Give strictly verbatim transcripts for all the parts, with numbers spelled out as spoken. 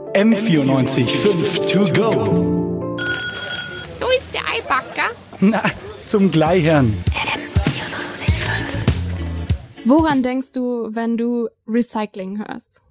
M vierundneunzig Komma fünf to go. So ist der Eibacker. Na, zum Gleichern. M vierundneunzig Komma fünf. Woran denkst du, wenn du Recycling hörst?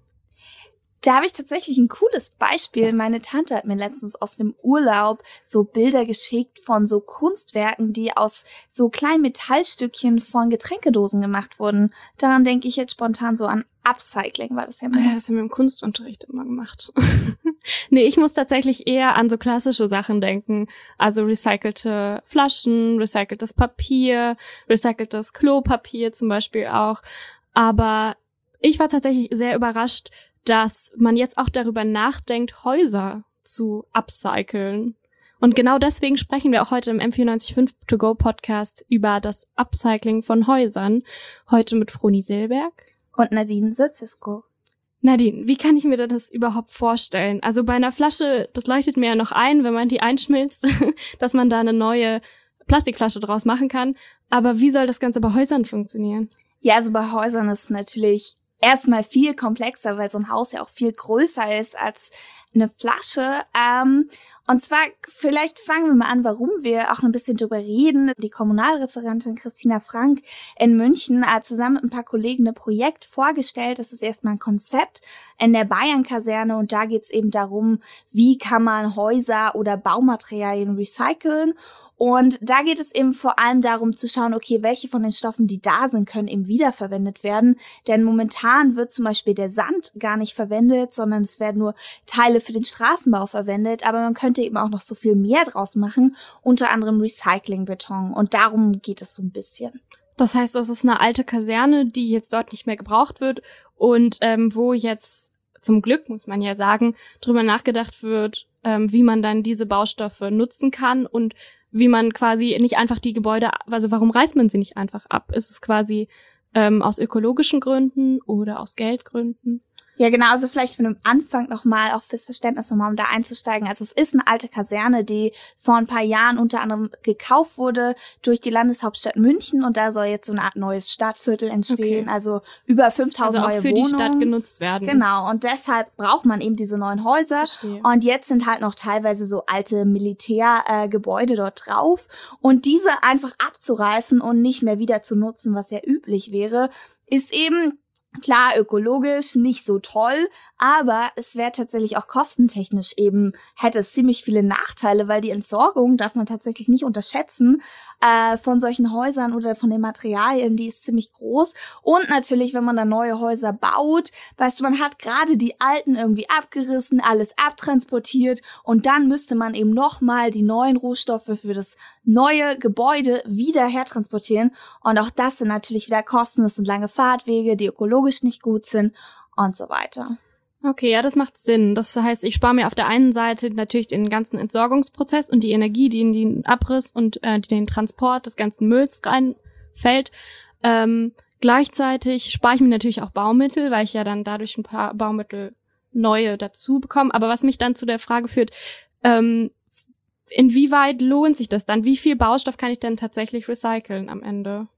Da habe ich tatsächlich ein cooles Beispiel. Meine Tante hat mir letztens aus dem Urlaub so Bilder geschickt von so Kunstwerken, die aus so kleinen Metallstückchen von Getränkedosen gemacht wurden. Daran denke ich jetzt spontan so an Upcycling, war das ja mal. Ja, das haben wir im Kunstunterricht immer gemacht. Nee, ich muss tatsächlich eher an so klassische Sachen denken. Also recycelte Flaschen, recyceltes Papier, recyceltes Klopapier zum Beispiel auch. Aber ich war tatsächlich sehr überrascht, dass man jetzt auch darüber nachdenkt, Häuser zu upcyclen. Und genau deswegen sprechen wir auch heute im M vierundneunzig Komma fünf to go Podcast über das Upcycling von Häusern. Heute mit Froni Silberg. Und Nadine Sitzisko. Nadine, wie kann ich mir das überhaupt vorstellen? Also bei einer Flasche, das leuchtet mir ja noch ein, wenn man die einschmilzt, dass man da eine neue Plastikflasche draus machen kann. Aber wie soll das Ganze bei Häusern funktionieren? Ja, also bei Häusern ist es natürlich erstmal viel komplexer, weil so ein Haus ja auch viel größer ist als eine Flasche. Ähm, und zwar, vielleicht fangen wir mal an, warum wir auch ein bisschen drüber reden. Die Kommunalreferentin Christina Frank in München hat zusammen mit ein paar Kollegen ein Projekt vorgestellt. Das ist erstmal ein Konzept in der Bayern-Kaserne und da geht es eben darum, wie kann man Häuser oder Baumaterialien recyceln. Und da geht es eben vor allem darum zu schauen, okay, welche von den Stoffen, die da sind, können eben wiederverwendet werden. Denn momentan wird zum Beispiel der Sand gar nicht verwendet, sondern es werden nur Teile für den Straßenbau verwendet. Aber man könnte eben auch noch so viel mehr draus machen, unter anderem Recyclingbeton. Und darum geht es so ein bisschen. Das heißt, das ist eine alte Kaserne, die jetzt dort nicht mehr gebraucht wird und ähm, wo jetzt zum Glück, muss man ja sagen, drüber nachgedacht wird, ähm, wie man dann diese Baustoffe nutzen kann und wie man quasi nicht einfach die Gebäude, also warum reißt man sie nicht einfach ab? Ist es quasi ähm, aus ökologischen Gründen oder aus Geldgründen? Ja, genau, also vielleicht von dem Anfang nochmal, auch fürs Verständnis nochmal, um da einzusteigen. Also es ist eine alte Kaserne, die vor ein paar Jahren unter anderem gekauft wurde durch die Landeshauptstadt München und da soll jetzt so eine Art neues Stadtviertel entstehen, okay. Also über fünftausend also neue für Wohnungen. Die Stadt genutzt werden. Genau, und deshalb braucht man eben diese neuen Häuser. Verstehe. Und jetzt sind halt noch teilweise so alte Militärgebäude äh, dort drauf und diese einfach abzureißen und nicht mehr wieder zu nutzen, was ja üblich wäre, ist eben klar, ökologisch nicht so toll, aber es wäre tatsächlich auch kostentechnisch eben, hätte es ziemlich viele Nachteile, weil die Entsorgung darf man tatsächlich nicht unterschätzen äh, von solchen Häusern oder von den Materialien, die ist ziemlich groß. Und natürlich, wenn man da neue Häuser baut, weißt du, man hat gerade die alten irgendwie abgerissen, alles abtransportiert und dann müsste man eben nochmal die neuen Rohstoffe für das neue Gebäude wieder hertransportieren. Und auch das sind natürlich wieder Kosten, das sind lange Fahrtwege, die ökologisch nicht gut sind und so weiter. Okay, ja, das macht Sinn. Das heißt, ich spare mir auf der einen Seite natürlich den ganzen Entsorgungsprozess und die Energie, die in den Abriss und äh, den Transport des ganzen Mülls reinfällt. Ähm, gleichzeitig spare ich mir natürlich auch Baumittel, weil ich ja dann dadurch ein paar Baumittel neue dazu bekomme. Aber was mich dann zu der Frage führt, ähm, inwieweit lohnt sich das dann? Wie viel Baustoff kann ich denn tatsächlich recyceln am Ende?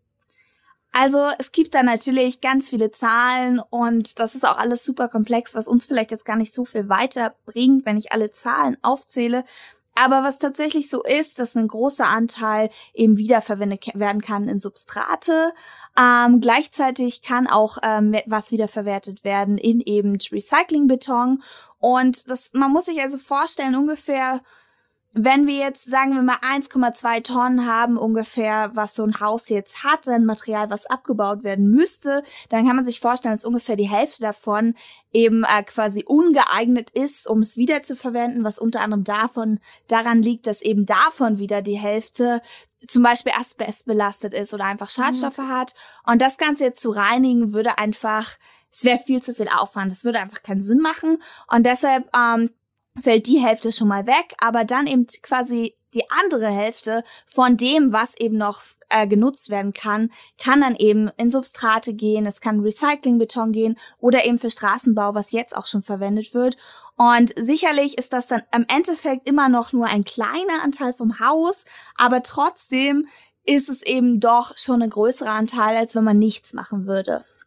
Also es gibt da natürlich ganz viele Zahlen und das ist auch alles super komplex, was uns vielleicht jetzt gar nicht so viel weiterbringt, wenn ich alle Zahlen aufzähle. Aber was tatsächlich so ist, dass ein großer Anteil eben wiederverwendet werden kann in Substrate. Ähm, gleichzeitig kann auch ähm, was wiederverwertet werden in eben Recyclingbeton. Und das, man muss sich also vorstellen, ungefähr, wenn wir jetzt, sagen wir mal, eins Komma zwei Tonnen haben ungefähr, was so ein Haus jetzt hat, ein Material, was abgebaut werden müsste, dann kann man sich vorstellen, dass ungefähr die Hälfte davon eben äh, quasi ungeeignet ist, um es wieder zu verwenden, was unter anderem davon daran liegt, dass eben davon wieder die Hälfte zum Beispiel asbestbelastet ist oder einfach Schadstoffe mhm. hat. Und das Ganze jetzt zu reinigen, würde einfach, es wäre viel zu viel Aufwand, es würde einfach keinen Sinn machen. Und deshalb ähm, fällt die Hälfte schon mal weg, aber dann eben quasi die andere Hälfte von dem, was eben noch äh, genutzt werden kann, kann dann eben in Substrate gehen, es kann Recyclingbeton gehen oder eben für Straßenbau, was jetzt auch schon verwendet wird. Und sicherlich ist das dann im Endeffekt immer noch nur ein kleiner Anteil vom Haus, aber trotzdem ist es eben doch schon ein größerer Anteil, als wenn man nichts machen würde.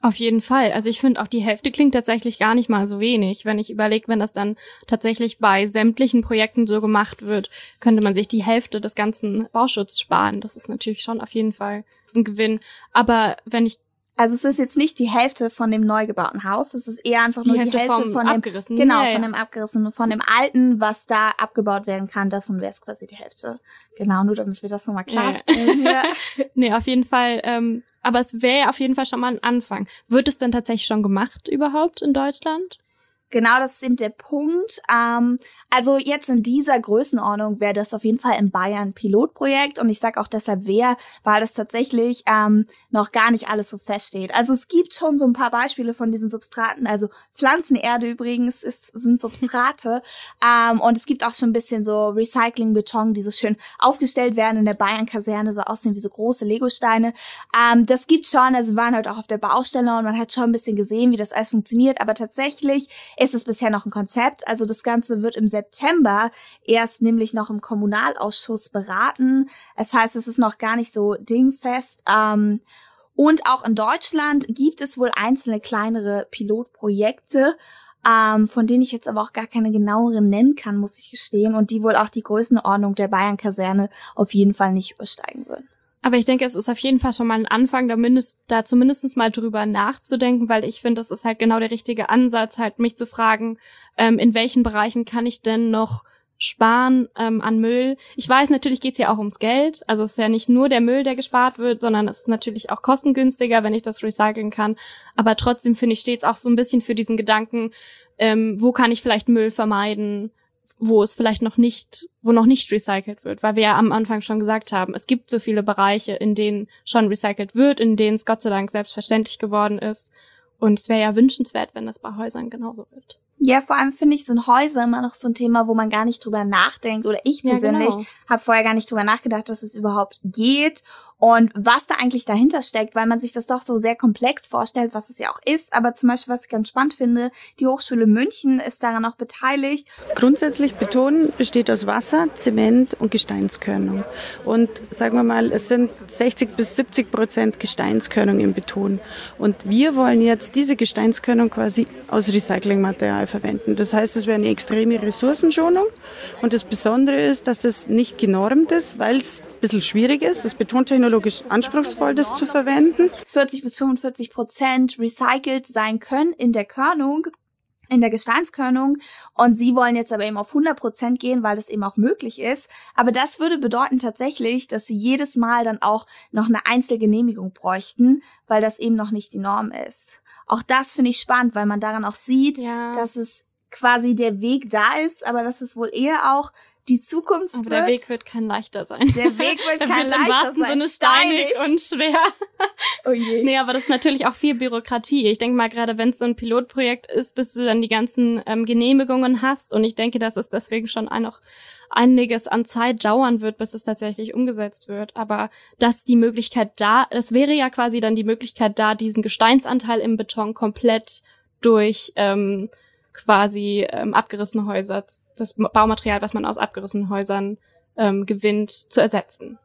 Auf jeden Fall. Also ich finde auch, die Hälfte klingt tatsächlich gar nicht mal so wenig. Wenn ich überlege, wenn das dann tatsächlich bei sämtlichen Projekten so gemacht wird, könnte man sich die Hälfte des ganzen Bauschutzes sparen. Das ist natürlich schon auf jeden Fall ein Gewinn. Aber wenn ich Also es ist jetzt nicht die Hälfte von dem neu gebauten Haus, es ist eher einfach die nur Hälfte die Hälfte vom von dem abgerissenen. genau, Ja, ja. von dem abgerissenen, von dem alten, was da abgebaut werden kann, davon wäre es quasi die Hälfte. Genau, nur damit wir das nochmal klarstellen. Ja. Nee, auf jeden Fall. Ähm, aber es wäre ja auf jeden Fall schon mal ein Anfang. Wird es denn tatsächlich schon gemacht überhaupt in Deutschland? Genau, das ist eben der Punkt. Ähm, also jetzt in dieser Größenordnung wäre das auf jeden Fall in Bayern ein Pilotprojekt. Und ich sage auch deshalb wer, weil das tatsächlich ähm, noch gar nicht alles so feststeht. Also es gibt schon so ein paar Beispiele von diesen Substraten. Also Pflanzenerde übrigens ist, sind Substrate. ähm, und es gibt auch schon ein bisschen so Recycling-Beton, die so schön aufgestellt werden in der Bayern-Kaserne, so aussehen wie so große Legosteine. Ähm, das gibt schon, also wir waren halt auch auf der Baustelle und man hat schon ein bisschen gesehen, wie das alles funktioniert. Aber tatsächlich ist es bisher noch ein Konzept. Also das Ganze wird im September erst nämlich noch im Kommunalausschuss beraten. Das heißt, es ist noch gar nicht so dingfest. Ähm, und auch in Deutschland gibt es wohl einzelne kleinere Pilotprojekte, ähm, von denen ich jetzt aber auch gar keine genaueren nennen kann, muss ich gestehen. Und die wohl auch die Größenordnung der Bayern-Kaserne auf jeden Fall nicht übersteigen würden. Aber ich denke, es ist auf jeden Fall schon mal ein Anfang, da, mindest, da zumindest mal drüber nachzudenken, weil ich finde, das ist halt genau der richtige Ansatz, halt mich zu fragen, ähm, in welchen Bereichen kann ich denn noch sparen ähm, an Müll. Ich weiß, natürlich geht's ja auch ums Geld, also es ist ja nicht nur der Müll, der gespart wird, sondern es ist natürlich auch kostengünstiger, wenn ich das recyceln kann. Aber trotzdem, finde ich, steht's auch so ein bisschen für diesen Gedanken, ähm, wo kann ich vielleicht Müll vermeiden, wo es vielleicht noch nicht, wo noch nicht recycelt wird, weil wir ja am Anfang schon gesagt haben, es gibt so viele Bereiche, in denen schon recycelt wird, in denen es Gott sei Dank selbstverständlich geworden ist. Und es wäre ja wünschenswert, wenn das bei Häusern genauso wird. Ja, vor allem finde ich, sind Häuser immer noch so ein Thema, wo man gar nicht drüber nachdenkt. Oder ich persönlich ja, genau. habe vorher gar nicht drüber nachgedacht, dass es überhaupt geht und was da eigentlich dahinter steckt, weil man sich das doch so sehr komplex vorstellt, was es ja auch ist. Aber zum Beispiel, was ich ganz spannend finde, die Hochschule München ist daran auch beteiligt. Grundsätzlich Beton besteht aus Wasser, Zement und Gesteinskörnung. Und sagen wir mal, es sind sechzig bis siebzig Prozent Gesteinskörnung im Beton. Und wir wollen jetzt diese Gesteinskörnung quasi aus Recyclingmaterial verwenden. Das heißt, es wäre eine extreme Ressourcenschonung. Und das Besondere ist, dass das nicht genormt ist, weil es ein bisschen schwierig ist. Das betontechnologisch anspruchsvoll, das zu verwenden. vierzig bis fünfundvierzig Prozent recycelt sein können in der Körnung, in der Gesteinskörnung. Und sie wollen jetzt aber eben auf hundert Prozent gehen, weil das eben auch möglich ist. Aber das würde bedeuten tatsächlich, dass sie jedes Mal dann auch noch eine Einzelgenehmigung bräuchten, weil das eben noch nicht die Norm ist. Auch das finde ich spannend, weil man daran auch sieht, Ja. dass es quasi der Weg da ist, aber dass es wohl eher auch die Zukunft Aber wird. der Weg wird kein leichter sein. Der Weg wird der kein wird im leichter wahrsten sein. Sinne steinig Steinig. und schwer. Oh je. Nee, aber das ist natürlich auch viel Bürokratie. Ich denke mal, gerade wenn es so ein Pilotprojekt ist, bis du dann die ganzen ähm, Genehmigungen hast. Und ich denke, dass es deswegen schon ein, noch einiges an Zeit dauern wird, bis es tatsächlich umgesetzt wird. Aber dass die Möglichkeit da, es wäre ja quasi dann die Möglichkeit da, diesen Gesteinsanteil im Beton komplett durch ähm, quasi ähm, abgerissene Häuser, das Baumaterial, was man aus abgerissenen Häusern ähm, gewinnt, zu ersetzen.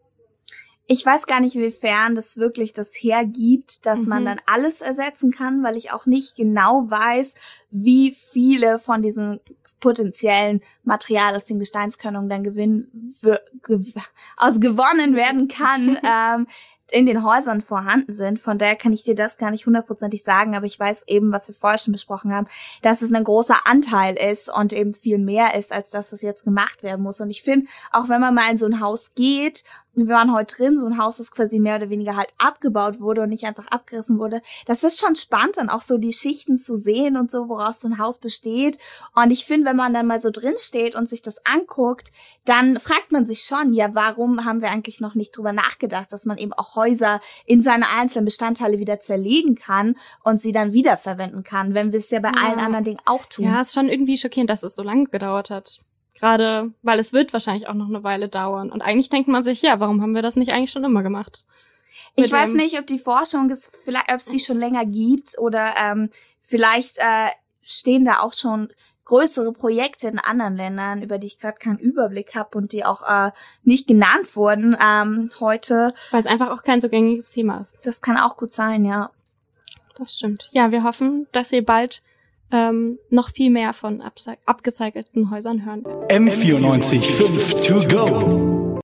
Ich weiß gar nicht, inwiefern das wirklich das hergibt, dass Mhm. man dann alles ersetzen kann, weil ich auch nicht genau weiß, wie viele von diesen potenziellen Material aus den Gesteinskörnungen dann gewinnen, w- gew- aus gewonnen werden kann, ähm, in den Häusern vorhanden sind. Von daher kann ich dir das gar nicht hundertprozentig sagen, aber ich weiß eben, was wir vorher schon besprochen haben, dass es ein großer Anteil ist und eben viel mehr ist als das, was jetzt gemacht werden muss. Und ich finde, auch wenn man mal in so ein Haus geht, wir waren heute drin, so ein Haus, das quasi mehr oder weniger halt abgebaut wurde und nicht einfach abgerissen wurde, das ist schon spannend, dann auch so die Schichten zu sehen und so, woraus so ein Haus besteht. Und ich finde, wenn man dann mal so drin steht und sich das anguckt, dann fragt man sich schon, ja, warum haben wir eigentlich noch nicht drüber nachgedacht, dass man eben auch Häuser in seine einzelnen Bestandteile wieder zerlegen kann und sie dann wiederverwenden kann, wenn wir es ja bei Ja. allen anderen Dingen auch tun. Ja, ist schon irgendwie schockierend, dass es so lange gedauert hat. Gerade, weil es wird wahrscheinlich auch noch eine Weile dauern. Und eigentlich denkt man sich, ja, warum haben wir das nicht eigentlich schon immer gemacht? Ich Mit weiß dem- nicht, ob die Forschung es vielleicht, ob es die schon länger gibt oder ähm, vielleicht äh, stehen da auch schon größere Projekte in anderen Ländern, über die ich gerade keinen Überblick habe und die auch äh, nicht genannt wurden ähm, heute. Weil es einfach auch kein so gängiges Thema ist. Das kann auch gut sein, ja. Das stimmt. Ja, wir hoffen, dass wir bald ähm, noch viel mehr von abgecycelten Häusern hören werden. M vierundneunzig Komma fünf to go.